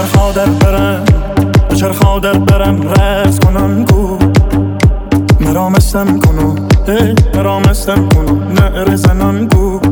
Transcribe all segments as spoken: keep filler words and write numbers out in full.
خاطر برم بچر خاطر برم رز کنن گو مرامستم کنو ای مرامستم کنو نعره زنن گو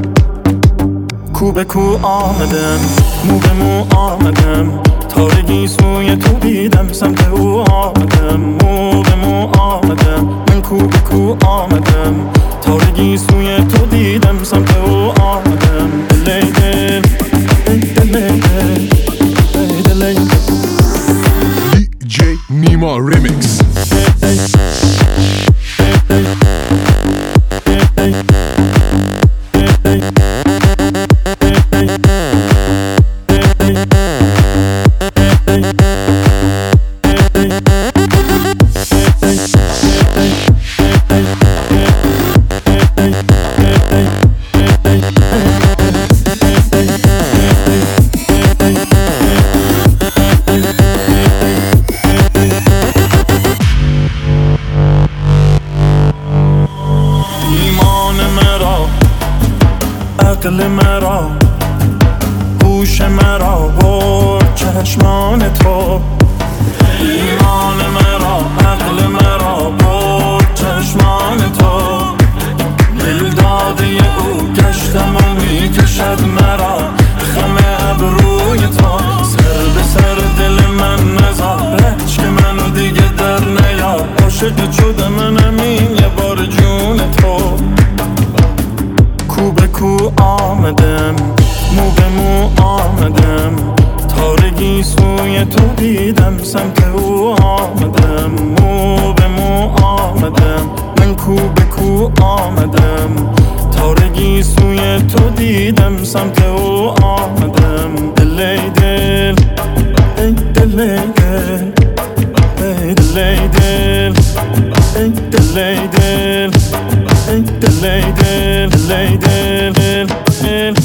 کو به کو آمدم مو به مو آمدم تارگی سوی تو دیدم سمت او آمدم مو به مو آمدم من کو به کو آمدم تارگی سوی تو دیدم سمت او آمدم دلی دل دلی دل دلی دل دی جی نیما ریمیکس. عقل مرا هوش مرا برد چشمان تو ایمان مرا عقل مرا برد چشمان تو دل داده او گشتم و میکشد مرا خم ابروی تو سر به سر دل من نزار که منو دیگه در نیار عاشق شده منم این یه بار جون تو کو به کو آمدم مو به مو آمدم تارگی سوی تو دیدم سمت او آمدم مو به مو آمدم من کو به کو آمدم تارگی سوی تو دیدم سمت او آمدم دلی دل ای دلی دل ای دلی دل ای دلی دل ای دلی دل دلی دل